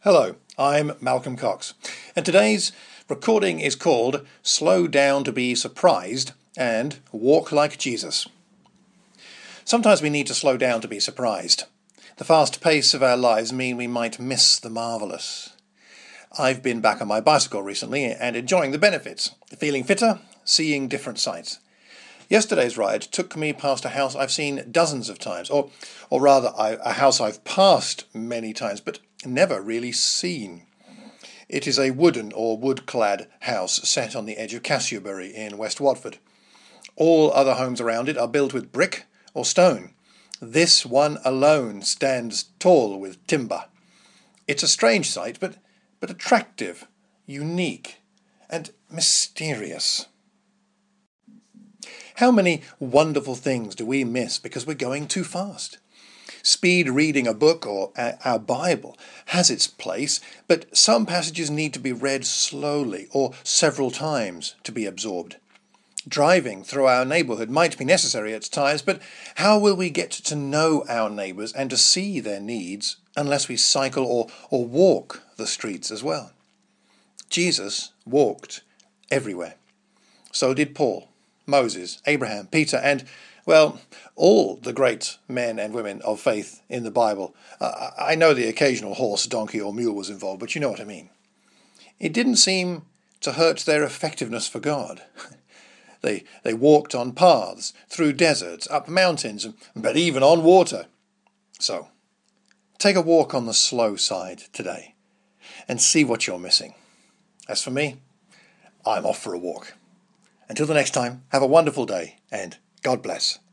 Hello, I'm Malcolm Cox, and today's recording is called Slow Down to Be Surprised and Walk Like Jesus. Sometimes we need to slow down to be surprised. The fast pace of our lives mean we might miss the marvellous. I've been back on my bicycle recently and enjoying the benefits, feeling fitter, seeing different sights. Yesterday's ride took me past a house I've seen dozens of times, or rather a house I've passed many times but never really seen. It is a wooden or wood-clad house set on the edge of Castleberry in West Watford. All other homes around it are built with brick or stone. This one alone stands tall with timber. It's a strange sight, but attractive, unique, and mysterious. How many wonderful things do we miss because we're going too fast? Speed reading a book or our Bible has its place, but some passages need to be read slowly or several times to be absorbed. Driving through our neighbourhood might be necessary at times, but how will we get to know our neighbours and to see their needs unless we cycle or walk the streets as well? Jesus walked everywhere. So did Paul, Moses, Abraham, Peter, and, well, all the great men and women of faith in the Bible. I know the occasional horse, donkey, or mule was involved, but you know what I mean. It didn't seem to hurt their effectiveness for God. They walked on paths, through deserts, up mountains, but even on water. So, take a walk on the slow side today and see what you're missing. As for me, I'm off for a walk. Until the next time, have a wonderful day and God bless.